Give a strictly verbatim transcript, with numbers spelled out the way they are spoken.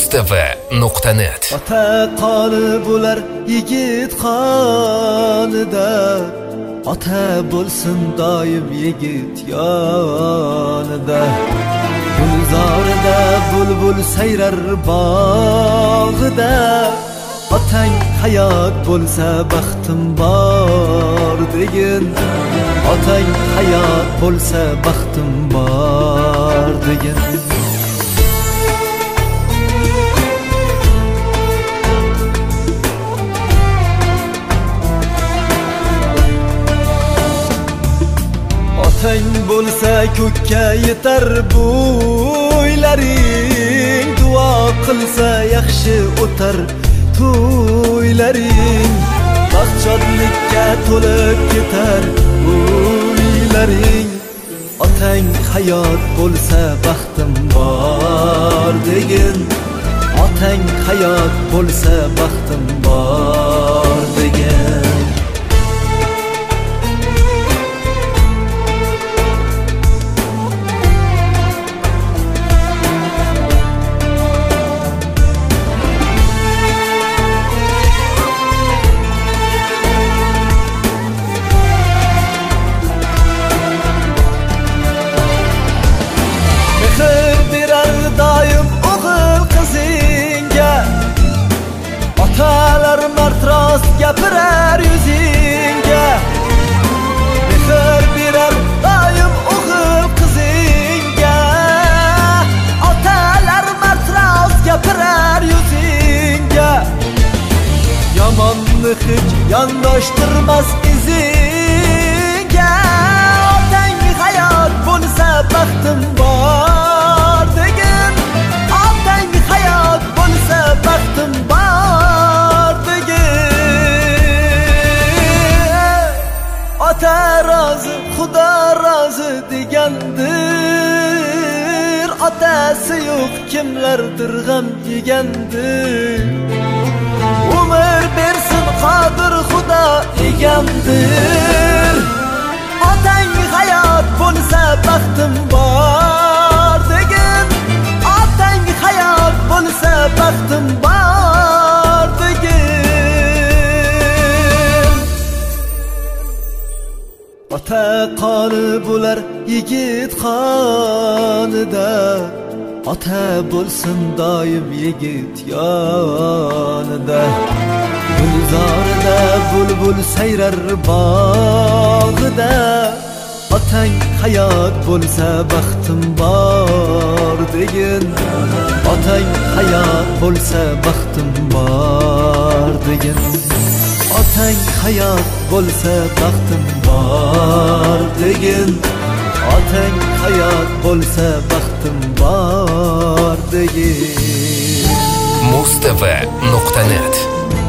mustava nuqta net. Ota qoni bo'lar yigit qonida, ota bo'lsin doim yigit yonida. Gulzorida bulbul sayrar bog'ida, otang hayot bo'lsa baxtim bor degin. Otang hayot bo'lsa baxtim bor degin. Otang bo'lsa ko'kka yetar bo'ylaring, duo qilsa yaxshi o'tar to'ylaring. Baxtshodlikka to'lib ketar o'ylaring. Otang hayot bo'lsa baxtim bor degin. Otang hayot bo'lsa baxtim bor degin. Doim o'g'il qizingga, otalar mard rost gapirar yuzingga. Mehr berar doim o'g'il qizingga, otalar mard rost gapirar yuzingga. Yomonni hech yondoshtirmas izingga. Otang hayot bo'lsa baxtim bor degin. Otang hayot bo'lsa baxtim bor degin. Ota rozi, Xudo rozi degandir. Otasi yo'q kimlardir g'am yegandir. Umr bersin qodir Xudo egamdir. Otang hayot bo'lsa baxtim bor degin. Otang hayot bo'lsa baxtim bor degin. Ota qoni bo'lar yigit qonida, ota bo'lsin doim yigit yonida. Gulzorida bulbul sayrar bog'ida, otang hayot bo'lsa baxtim bor degin. Otang hayot bo'lsa baxtim bor degin. Otang hayot bo'lsa baxtim bor degin. Otang hayot bo'lsa baxtim bor degin. mustava nuqta net